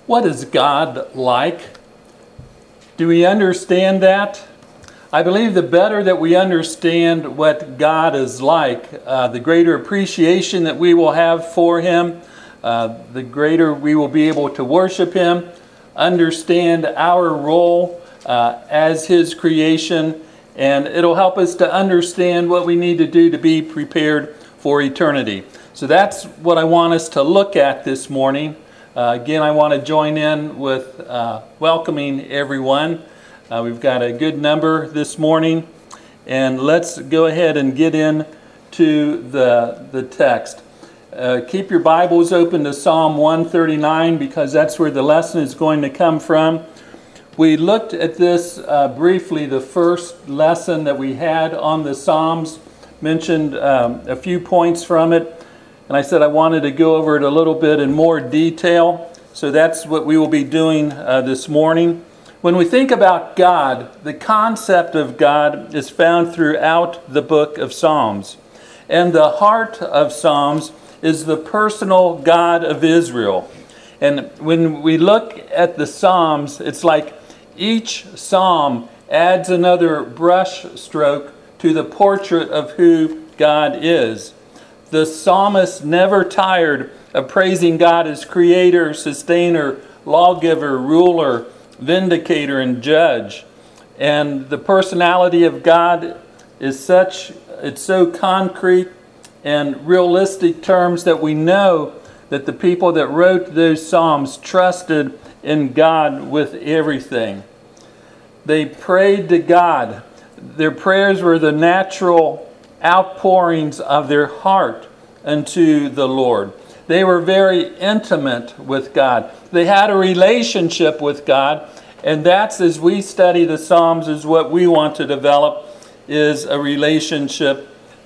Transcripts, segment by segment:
What is God like? Do we understand that? I believe the better that we understand what God is like, the greater appreciation that we will have for Him, the greater we will be able to worship Him, understand our role as His creation, and it'll help us to understand what we need to do to be prepared for eternity. So that's what I want us to look at this morning. Again, I want to join in with welcoming everyone. We've got a good number this morning, and let's go ahead and get into the text. Keep your Bibles open to Psalm 139 because that's where the lesson is going to come from. We looked at this briefly, the first lesson that we had on the Psalms, mentioned a few points from it. And I said I wanted to go over it a little bit in more detail. So that's what we will be doing this morning. When we think about God, the concept of God is found throughout the book of Psalms. And the heart of Psalms is the personal God of Israel. And when we look at the Psalms, it's like each psalm adds another brush stroke to the portrait of who God is. The psalmist never tired of praising God as creator, sustainer, lawgiver, ruler, vindicator, and judge. And the personality of God is such, it's so concrete and realistic terms that we know that the people that wrote those psalms trusted in God with everything. They prayed to God. Their prayers were the natural outpourings of their heart unto the Lord. They were very intimate with God. They had a relationship with God, and that's, as we study the Psalms, is what we want to develop, is a relationship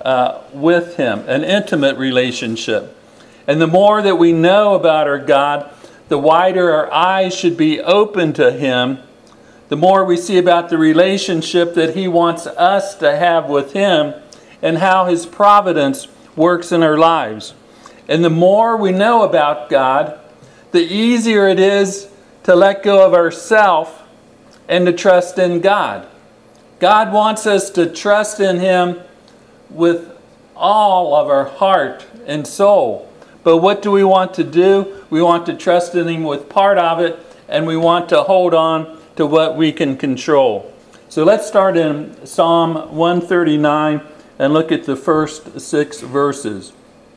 with Him, an intimate relationship. And the more that we know about our God, the wider our eyes should be open to Him, the more we see about the relationship that He wants us to have with Him and how His providence works in our lives. And the more we know about God, the easier it is to let go of ourselves and to trust in God. God wants us to trust in Him with all of our heart and soul. But what do we want to do? We want to trust in Him with part of it, and we want to hold on to what we can control. So let's start in Psalm 139 and look at the first 6 verses.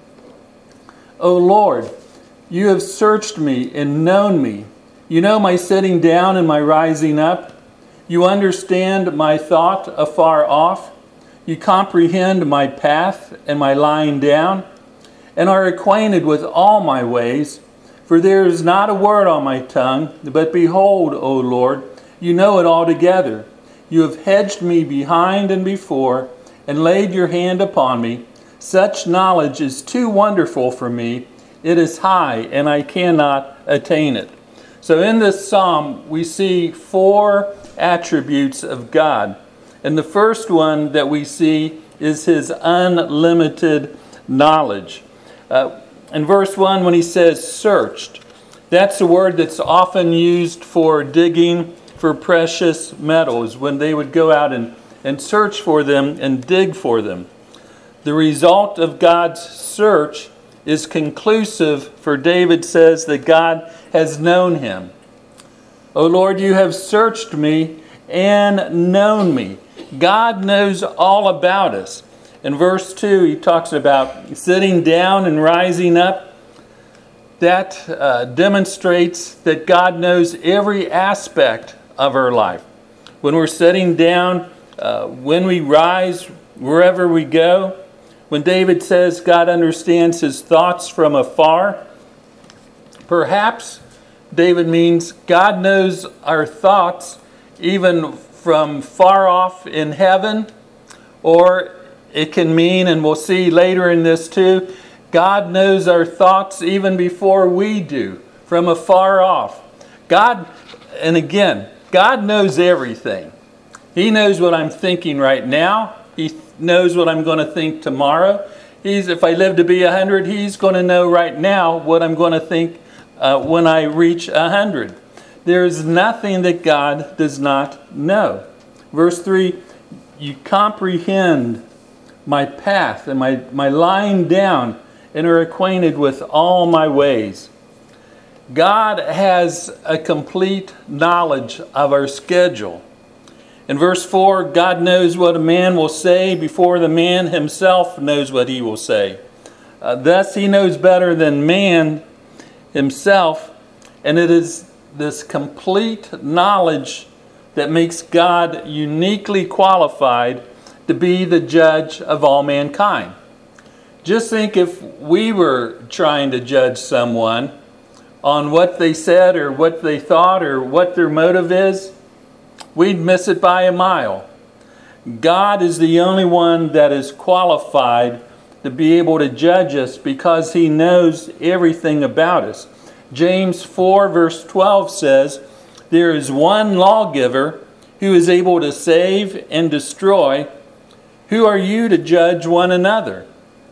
O Lord, you have searched me and known me. You know my sitting down and my rising up. You understand my thought afar off. You comprehend my path and my lying down, and are acquainted with all my ways. For there is not a word on my tongue, but behold, O Lord, you know it altogether. You have hedged me behind and before, and laid your hand upon me. Such knowledge is too wonderful for me. It is high, and I cannot attain it. So in this psalm, we see 4 attributes of God. And the first one that we see is His unlimited knowledge. In verse 1, when he says searched, that's a word that's often used for digging for precious metals, when they would go out and search for them and dig for them. The result of God's search is conclusive, for David says that God has known him. O Lord, you have searched me and known me. God knows all about us. In verse 2, he talks about sitting down and rising up. That demonstrates that God knows every aspect of our life. When we're sitting down, when we rise, wherever we go. When David says God understands his thoughts from afar, perhaps David means God knows our thoughts even from far off in heaven, or it can mean, and we'll see later in this too, God knows our thoughts even before we do, from afar off. God knows everything. He knows what I'm thinking right now. He knows what I'm going to think tomorrow. If I live to be 100, He's going to know right now what I'm going to think when I reach 100. There is nothing that God does not know. Verse 3, you comprehend my path and my lying down and are acquainted with all my ways. God has a complete knowledge of our schedule. In verse 4, God knows what a man will say before the man himself knows what he will say. Thus, he knows better than man himself, and it is this complete knowledge that makes God uniquely qualified to be the judge of all mankind. Just think if we were trying to judge someone on what they said or what they thought or what their motive is, we'd miss it by a mile. God is the only one that is qualified to be able to judge us because he knows everything about us. James 4 verse 12 says, there is one lawgiver who is able to save and destroy. Who are you to judge one another?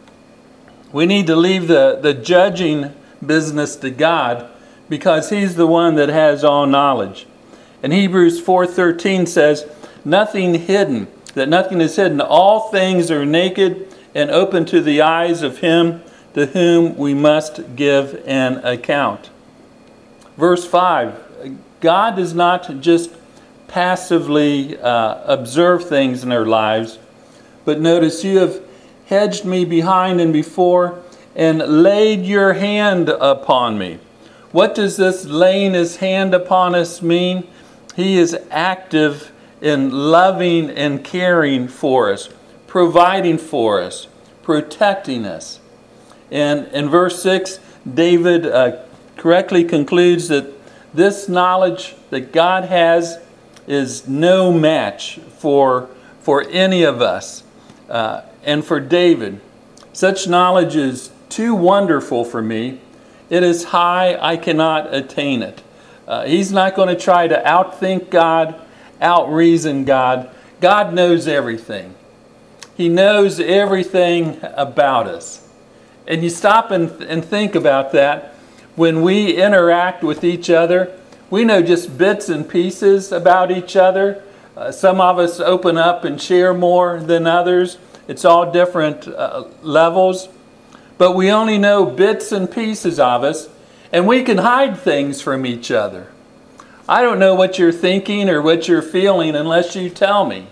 We need to leave the judging business to God because he's the one that has all knowledge. And Hebrews 4:13 says, nothing is hidden. All things are naked and open to the eyes of him to whom we must give an account. Verse 5, God does not just passively observe things in our lives, but notice, you have hedged me behind and before and laid your hand upon me. What does this laying his hand upon us mean? He is active in loving and caring for us, providing for us, protecting us. And in verse 6, David correctly concludes that this knowledge that God has is no match for any of us. And for David, such knowledge is too wonderful for me. It is high, I cannot attain it. He's not going to try to outthink God, outreason God. God knows everything. He knows everything about us. And you stop and think about that. When we interact with each other, we know just bits and pieces about each other. Some of us open up and share more than others. It's all different levels. But we only know bits and pieces of us, and we can hide things from each other. I don't know what you're thinking or what you're feeling unless you tell me.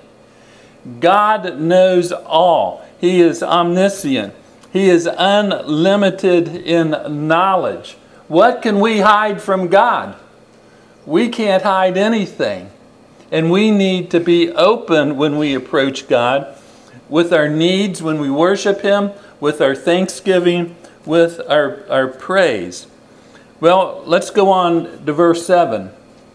God knows all. He is omniscient. He is unlimited in knowledge. What can we hide from God? We can't hide anything. And we need to be open when we approach God, with our needs when we worship him, with our thanksgiving, with our praise. Well, let's go on to verse 7.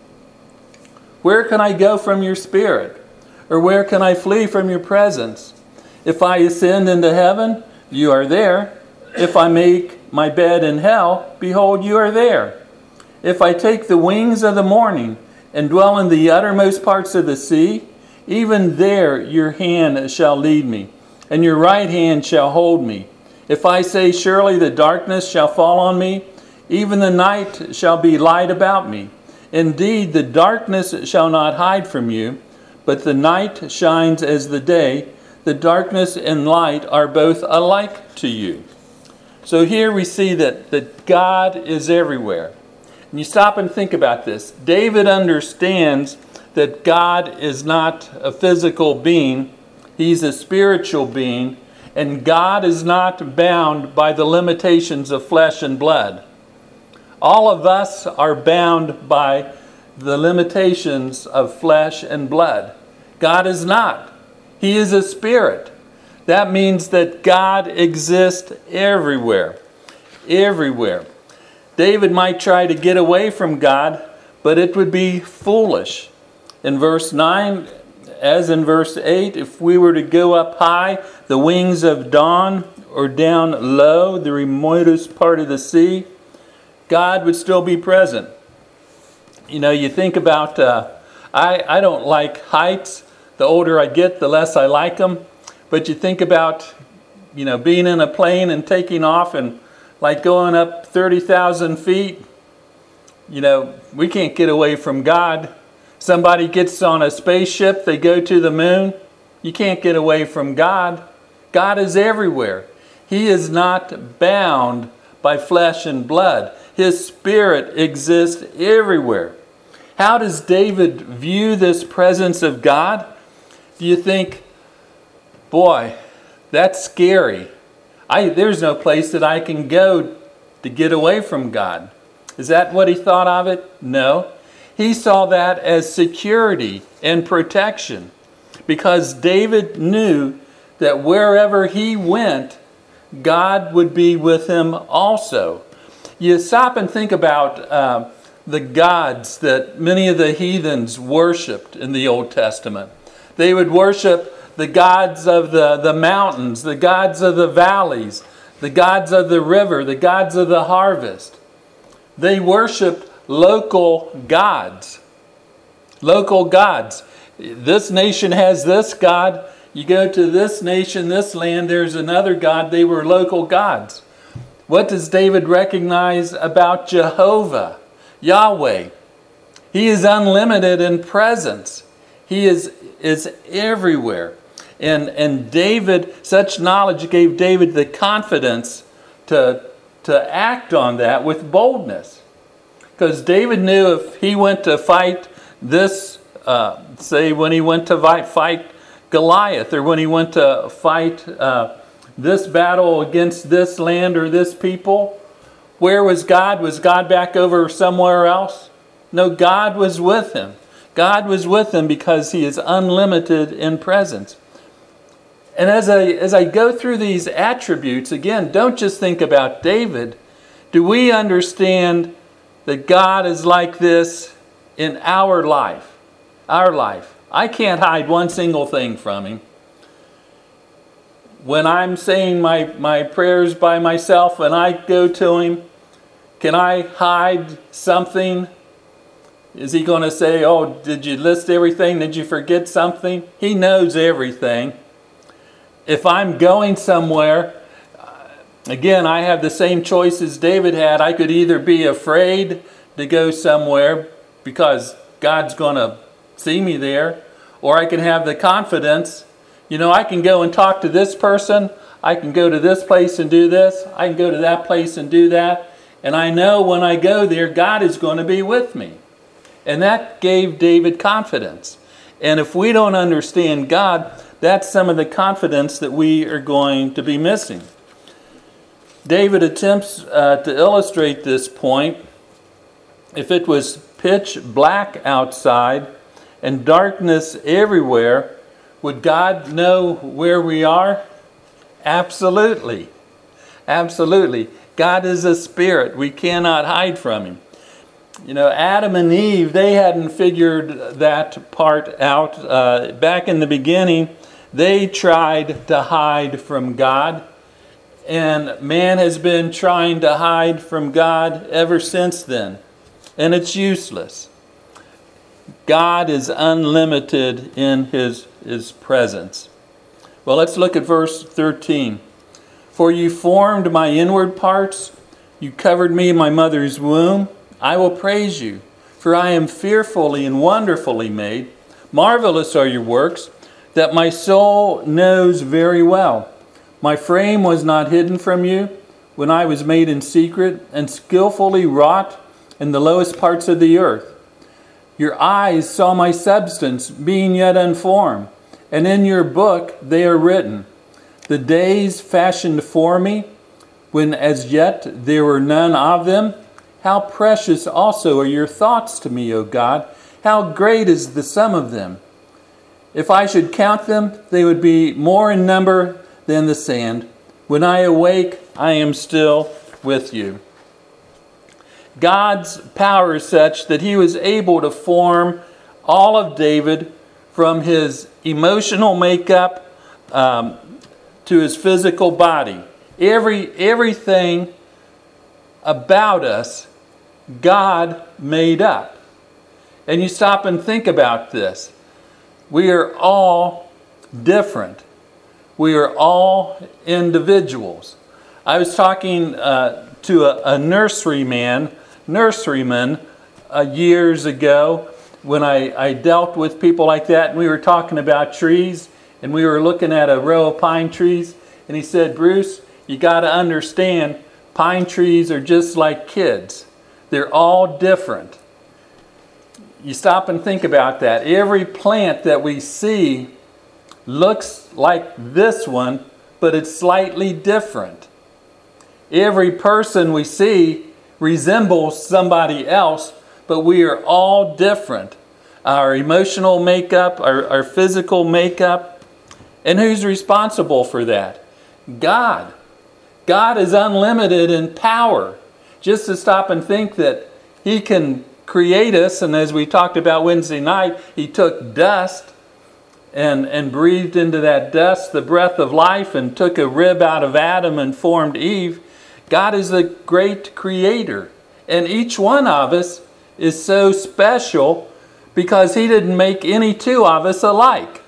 Where can I go from your spirit? Or where can I flee from your presence? If I ascend into heaven, you are there. If I make my bed in hell, behold, you are there. If I take the wings of the morning and dwell in the uttermost parts of the sea, even there your hand shall lead me, and your right hand shall hold me. If I say, surely the darkness shall fall on me, even the night shall be light about me. Indeed, the darkness shall not hide from you, but the night shines as the day. The darkness and light are both alike to you. So here we see that God is everywhere. And you stop and think about this. David understands that God is not a physical being. He's a spiritual being. And God is not bound by the limitations of flesh and blood. All of us are bound by the limitations of flesh and blood. God is not. He is a spirit. That means that God exists everywhere. Everywhere. David might try to get away from God, but it would be foolish. In verse 9, as in verse 8, if we were to go up high, the wings of dawn, or down low, the remotest part of the sea, God would still be present. You know, you think about, I don't like heights. The older I get, the less I like them. But you think about, being in a plane and taking off and like going up 30,000 feet. We can't get away from God. Somebody gets on a spaceship, they go to the moon. You can't get away from God. God is everywhere. He is not bound by flesh and blood. His Spirit exists everywhere. How does David view this presence of God? Do you think, boy, that's scary. There's no place that I can go to get away from God. Is that what he thought of it? No. He saw that as security and protection, because David knew that wherever he went, God would be with him also. You stop and think about the gods that many of the heathens worshipped in the Old Testament. They would worship the gods of the mountains, the gods of the valleys, the gods of the river, the gods of the harvest. They worshipped local gods. Local gods. This nation has this God. You go to this nation, this land, there's another God. They were local gods. What does David recognize about Jehovah, Yahweh? He is unlimited in presence. He is everywhere. And David, such knowledge gave David the confidence to act on that with boldness. Because David knew if he went to fight this, say when he went to fight Goliath, or when he went to fight this battle against this land or this people, where was God? Was God back over somewhere else? No, God was with him. God was with him because he is unlimited in presence. And as I go through these attributes, again, don't just think about David. Do we understand that God is like this in our life? Our life. I can't hide one single thing from him. When I'm saying my prayers by myself and I go to him, can I hide something? Is he going to say, oh, did you list everything? Did you forget something? He knows everything. If I'm going somewhere, again, I have the same choice as David had. I could either be afraid to go somewhere because God's going to see me there, or I can have the confidence, I can go and talk to this person, I can go to this place and do this, I can go to that place and do that, and I know when I go there, God is going to be with me. And that gave David confidence. And if we don't understand God, that's some of the confidence that we are going to be missing. David attempts to illustrate this point. If it was pitch black outside and darkness everywhere, would God know where we are? Absolutely. Absolutely. God is a spirit. We cannot hide from him. Adam and Eve, they hadn't figured that part out. Back in the beginning, they tried to hide from God. And man has been trying to hide from God ever since then. And it's useless. God is unlimited in his presence. Well, let's look at verse 13. For you formed my inward parts. You covered me in my mother's womb. I will praise you, for I am fearfully and wonderfully made. Marvelous are your works, that my soul knows very well. My frame was not hidden from you when I was made in secret and skillfully wrought in the lowest parts of the earth. Your eyes saw my substance being yet unformed, and in your book they are written. The days fashioned for me, when as yet there were none of them. How precious also are your thoughts to me, O God. How great is the sum of them. If I should count them, they would be more in number than the sand. When I awake, I am still with you. God's power is such that he was able to form all of David, from his emotional makeup to his physical body. Everything about us, God made up. And you stop and think about this. We are all different. We are all individuals. I was talking to a nurseryman years ago when I dealt with people like that, and we were talking about trees, and we were looking at a row of pine trees, and he said, Bruce, you got to understand, pine trees are just like kids. They're all different. You stop and think about that. Every plant that we see looks like this one, but it's slightly different. Every person we see resembles somebody else, but we are all different. Our emotional makeup, our physical makeup. And who's responsible for that? God. God is unlimited in power. Just to stop and think that He can create us, and as we talked about Wednesday night, He took dust and breathed into that dust the breath of life and took a rib out of Adam and formed Eve. God is a great creator. And each one of us is so special because He didn't make any two of us alike.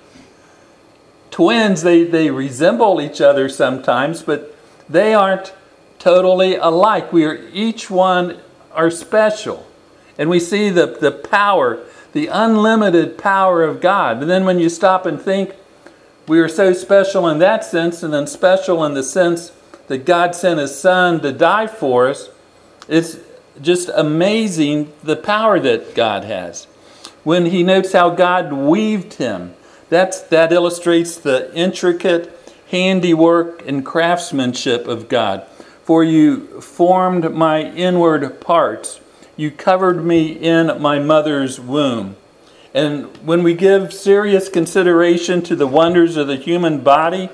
Twins, they resemble each other sometimes, but they aren't totally alike. We are each one are special. And we see the power, the unlimited power of God. And then when you stop and think, we are so special in that sense, and then special in the sense that God sent His Son to die for us, it's just amazing the power that God has. When He notes how God weaved Him, that illustrates the intricate handiwork and craftsmanship of God. For you formed my inward parts. You covered me in my mother's womb. And when we give serious consideration to the wonders of the human body,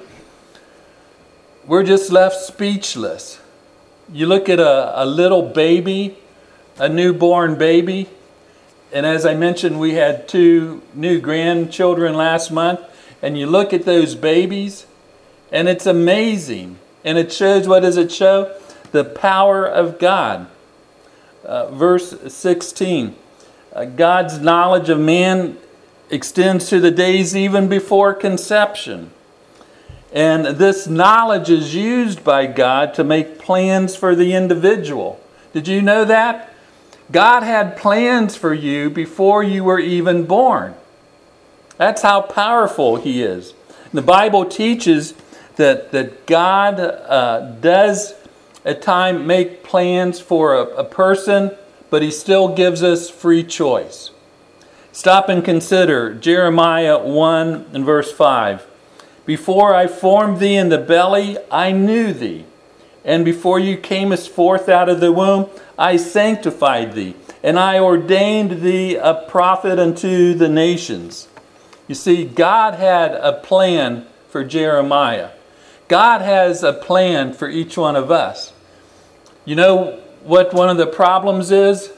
we're just left speechless. You look at a little baby, a newborn baby, and as I mentioned, we had 2 new grandchildren last month, and you look at those babies, and it's amazing. And it shows, what does it show? The power of God. Verse 16, God's knowledge of man extends to the days even before conception. And this knowledge is used by God to make plans for the individual. Did you know that? God had plans for you before you were even born. That's how powerful He is. The Bible teaches that God does at times make plans for a person, but He still gives us free choice. Stop and consider Jeremiah 1 and verse 5. Before I formed thee in the belly, I knew thee. And before you camest forth out of the womb, I sanctified thee. And I ordained thee a prophet unto the nations. You see, God had a plan for Jeremiah. God has a plan for each one of us. You know what one of the problems is?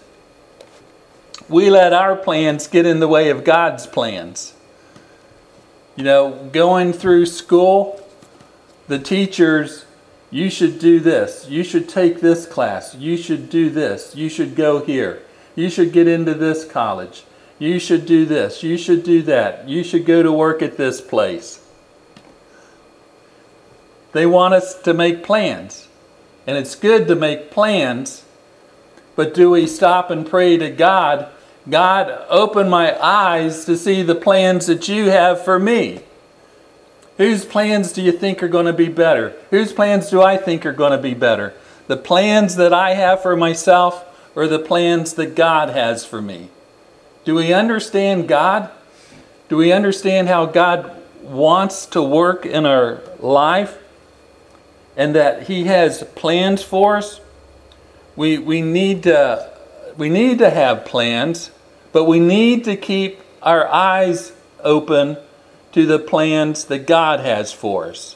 We let our plans get in the way of God's plans. You know, going through school, the teachers, you should do this. You should take this class. You should do this. You should go here. You should get into this college. You should do this. You should do that. You should go to work at this place. They want us to make plans. And it's good to make plans. But do we stop and pray to God, God, open my eyes to see the plans that you have for me? Whose plans do you think are going to be better? Whose plans do I think are going to be better? The plans that I have for myself or the plans that God has for me? Do we understand God? Do we understand how God wants to work in our life? And that He has plans for us? We need to have plans, but we need to keep our eyes open to the plans that God has for us.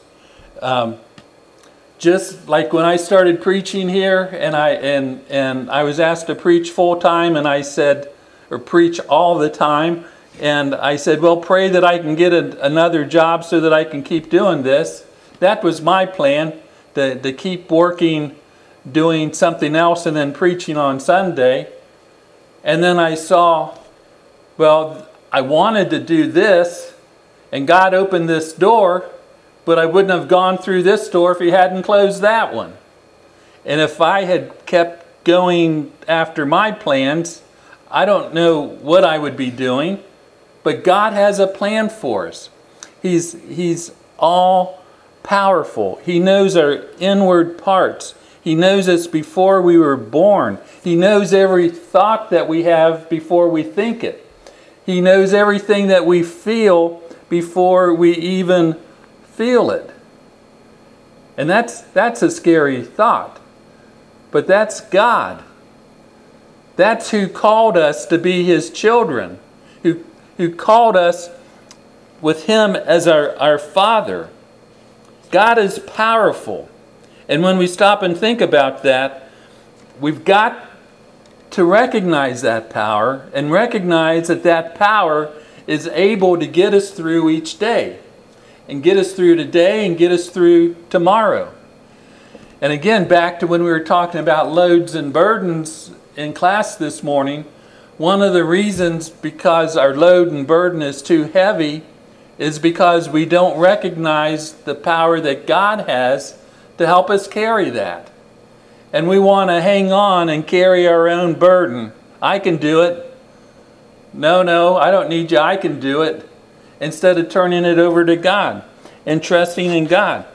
Just like when I started preaching here, and I was asked to preach full time, and I said, or preach all the time, and I said, well, pray that I can get another job so that I can keep doing this. That was my plan, to keep working, doing something else, and then preaching on Sunday. And then I saw, well, I wanted to do this, and God opened this door, but I wouldn't have gone through this door if He hadn't closed that one. And if I had kept going after my plans, I don't know what I would be doing, but God has a plan for us. He's all powerful. He knows our inward parts. He knows us before we were born. He knows every thought that we have before we think it. He knows everything that we feel before we even feel it. And that's a scary thought. But that's God. That's who called us to be His children. Who called us with Him as our Father. God is powerful. And when we stop and think about that, we've got to recognize that power and recognize that that power is able to get us through each day. And get us through today and get us through tomorrow. And again, back to when we were talking about loads and burdens in class this morning, one of the reasons because our load and burden is too heavy is because we don't recognize the power that God has to help us carry that. And we want to hang on and carry our own burden. I can do it. No, I don't need you. I can do it. Instead of turning it over to God and trusting in God.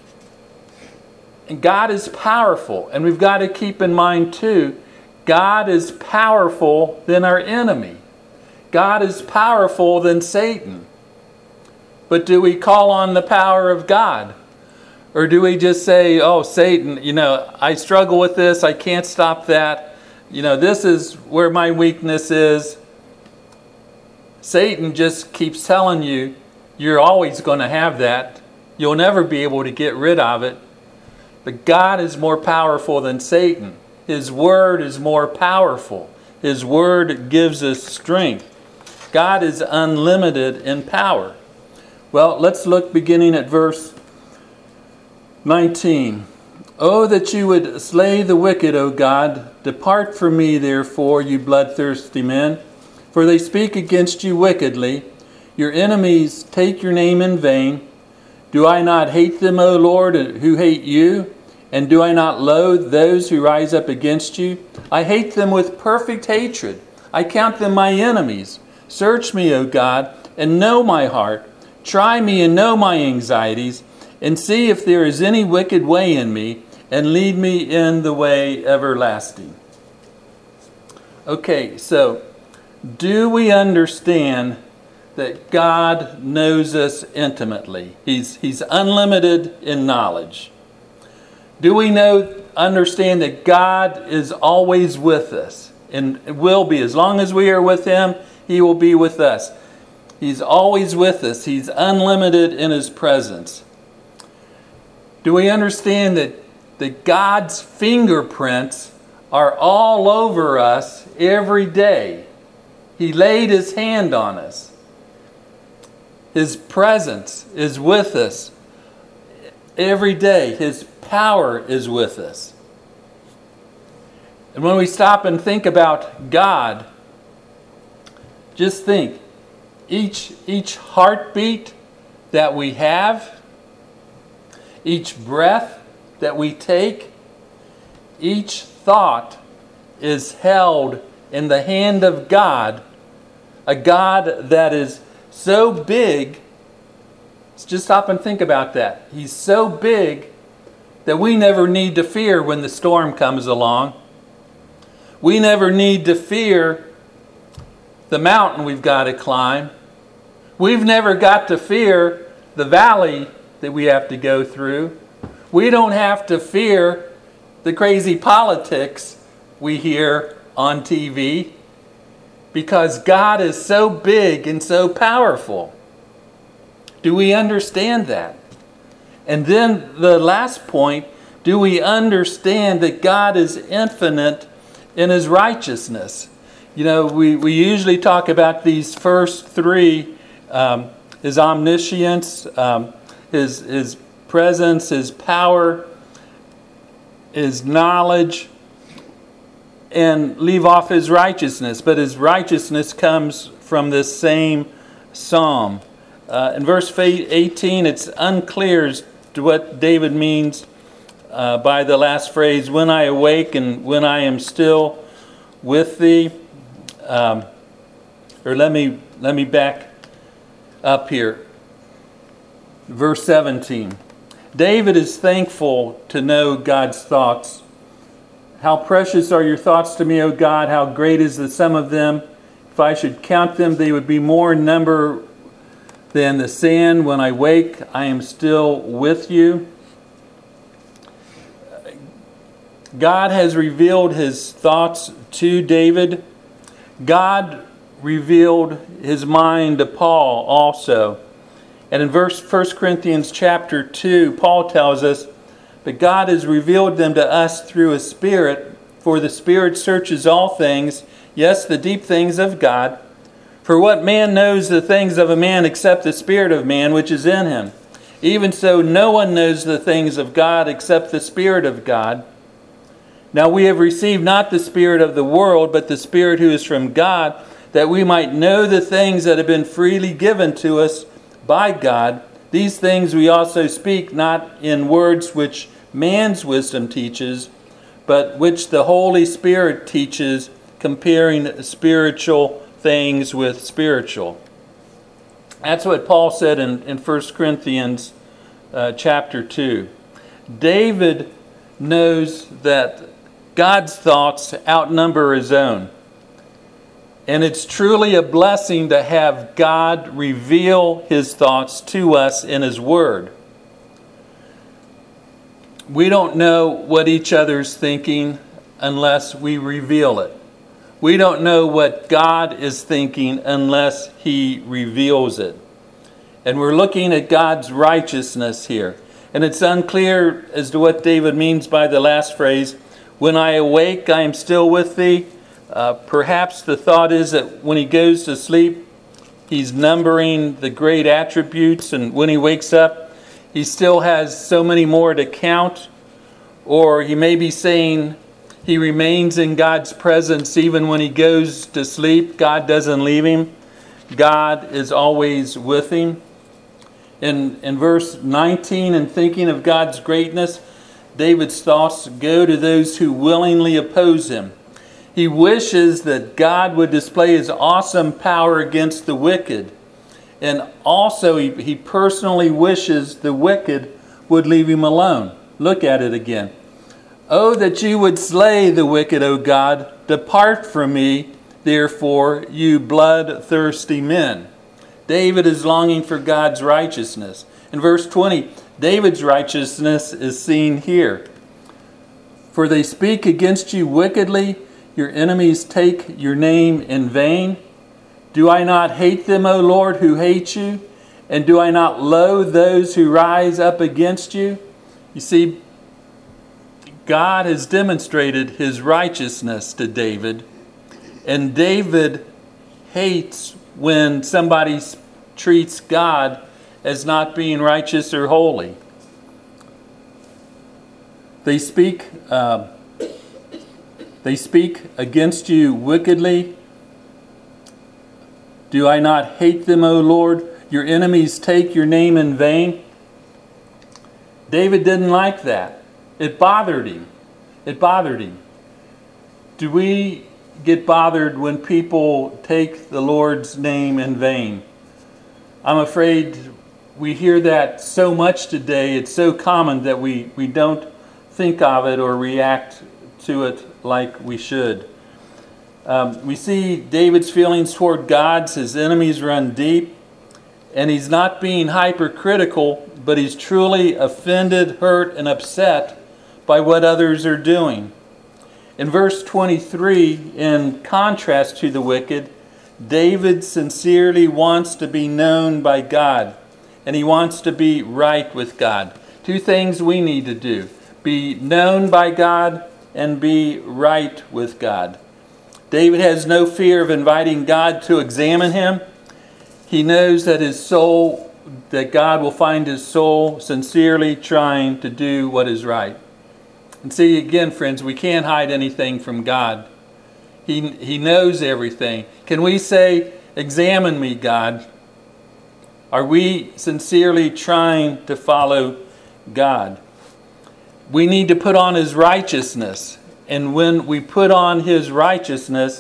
And God is powerful. And we've got to keep in mind too, God is powerful than our enemy. God is powerful than Satan. But do we call on the power of God? Or do we just say, oh, Satan, I struggle with this. I can't stop that. This is where my weakness is. Satan just keeps telling you, you're always going to have that. You'll never be able to get rid of it. But God is more powerful than Satan. His word is more powerful. His word gives us strength. God is unlimited in power. Well, let's look beginning at verse 19. Oh, that you would slay the wicked, O God. Depart from me, therefore, you bloodthirsty men. For they speak against you wickedly. Your enemies take your name in vain. Do I not hate them, O Lord, who hate you? And do I not loathe those who rise up against you? I hate them with perfect hatred. I count them my enemies. Search me, O God, and know my heart. Try me and know my anxieties, and see if there is any wicked way in me, and lead me in the way everlasting. Okay, so do we understand that God knows us intimately? He's unlimited in knowledge. Do we understand that God is always with us and will be? As long as we are with Him, He will be with us. He's always with us. He's unlimited in His presence. Do we understand that God's fingerprints are all over us every day? He laid His hand on us. His presence is with us every day. His power is with us. And when we stop and think about God, just think, each heartbeat that we have, each breath that we take, each thought is held in the hand of God, a God that is so big. Just stop and think about that. He's so big that we never need to fear when the storm comes along. We never need to fear the mountain we've got to climb. We've never got to fear the valley that we have to go through. We don't have to fear the crazy politics we hear on TV because God is so big and so powerful. Do we understand that? And then the last point, do we understand that God is infinite in His righteousness? We usually talk about these first three, His omniscience, His presence, His power, His knowledge, and leave off His righteousness. But His righteousness comes from this same psalm. In verse 18, it's unclear as to what David means by the last phrase, when I awake and when I am still with thee. or let me back up here. Verse 17. David is thankful to know God's thoughts. How precious are your thoughts to me, O God, how great is the sum of them. If I should count them, they would be more in number than the sand. When I wake, I am still with you. God has revealed his thoughts to David. God revealed his mind to Paul also. And in 1 Corinthians chapter 2, Paul tells us, but God has revealed them to us through his Spirit, for the Spirit searches all things, yes, the deep things of God. For what man knows the things of a man except the Spirit of man which is in him? Even so, no one knows the things of God except the Spirit of God. Now we have received not the spirit of the world, but the Spirit who is from God, that we might know the things that have been freely given to us by God. These things we also speak, not in words which man's wisdom teaches, but which the Holy Spirit teaches, comparing spiritual things with spiritual. That's what Paul said in 1 Corinthians chapter 2. David knows that God's thoughts outnumber his own. And it's truly a blessing to have God reveal his thoughts to us in his word. We don't know what each other's thinking unless we reveal it. We don't know what God is thinking unless he reveals it. And we're looking at God's righteousness here. And it's unclear as to what David means by the last phrase, when I awake, I am still with thee. Perhaps the thought is that when he goes to sleep, he's numbering the great attributes, and when he wakes up, he still has so many more to count. Or he may be saying he remains in God's presence even when he goes to sleep. God doesn't leave him. God is always with him. In verse 19, in thinking of God's greatness, David's thoughts go to those who willingly oppose him. He wishes that God would display his awesome power against the wicked. And also he personally wishes the wicked would leave him alone. Look at it again. Oh, that you would slay the wicked, O God. Depart from me, therefore, you bloodthirsty men. David is longing for God's righteousness. In verse 20, David's righteousness is seen here. For they speak against you wickedly. Your enemies take your name in vain. Do I not hate them, O Lord, who hate you? And do I not loathe those who rise up against you? You see, God has demonstrated his righteousness to David. And David hates when somebody treats God as not being righteous or holy. They speak against you wickedly. Do I not hate them, O Lord? Your enemies take your name in vain. David didn't like that. It bothered him. It bothered him. Do we get bothered when people take the Lord's name in vain? I'm afraid we hear that so much today. It's so common that we don't think of it or react to it like we should. We see David's feelings toward God. His enemies run deep. And he's not being hypercritical, but he's truly offended, hurt, and upset by what others are doing. In verse 23, in contrast to the wicked, David sincerely wants to be known by God, and he wants to be right with God. Two things we need to do: be known by God and be right with God. David has no fear of inviting God to examine him. He knows that that God will find his soul sincerely trying to do what is right. And see, again, friends, we can't hide anything from God. He knows everything. Can we say, examine me, God? Are we sincerely trying to follow God? We need to put on his righteousness. And when we put on his righteousness,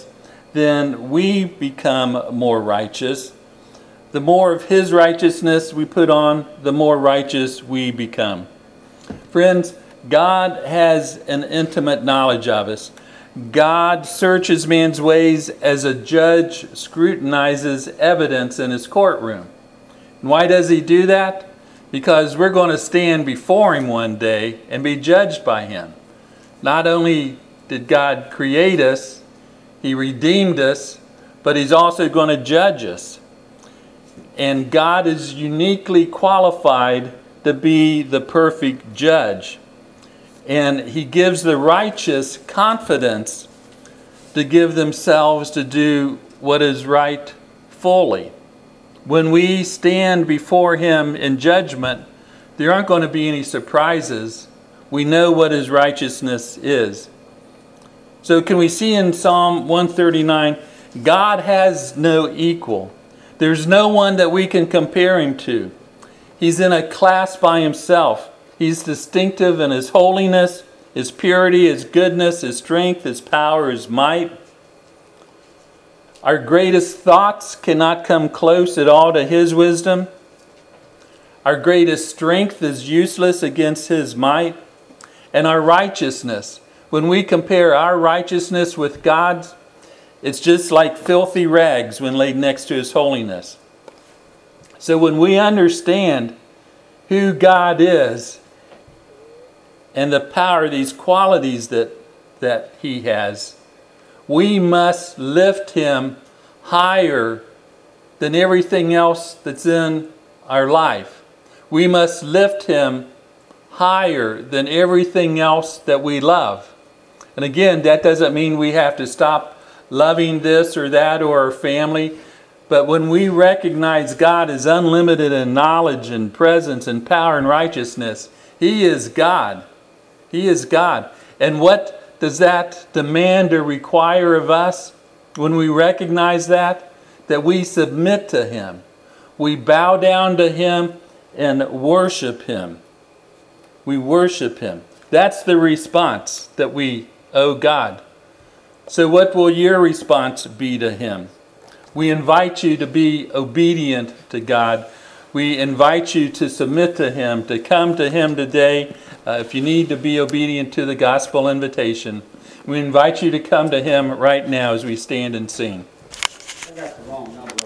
then we become more righteous. The more of His righteousness we put on, the more righteous we become. Friends, God has an intimate knowledge of us. God searches man's ways as a judge scrutinizes evidence in his courtroom. And why does He do that? Because we're going to stand before Him one day and be judged by Him. Not only did God create us, He redeemed us, but He's also going to judge us. And God is uniquely qualified to be the perfect judge. And He gives the righteous confidence to give themselves to do what is right fully. When we stand before Him in judgment, there aren't going to be any surprises. We know what His righteousness is. So can we see in Psalm 139, God has no equal. There's no one that we can compare Him to. He's in a class by Himself. He's distinctive in His holiness, His purity, His goodness, His strength, His power, His might. Our greatest thoughts cannot come close at all to His wisdom. Our greatest strength is useless against His might. And our righteousness, when we compare our righteousness with God's, it's just like filthy rags when laid next to His holiness. So when we understand who God is and the power, these qualities that He has, we must lift Him higher than everything else that's in our life. We must lift Him higher than everything else that we love. And again, that doesn't mean we have to stop loving this or that or our family. But when we recognize God is unlimited in knowledge and presence and power and righteousness, He is God. He is God. And what does that demand or require of us when we recognize that? That we submit to Him. We bow down to Him and worship Him. We worship Him. That's the response that we owe God. So what will your response be to Him? We invite you to be obedient to God. We invite you to submit to Him, to come to Him today. If you need to be obedient to the gospel invitation, we invite you to come to Him right now as we stand and sing.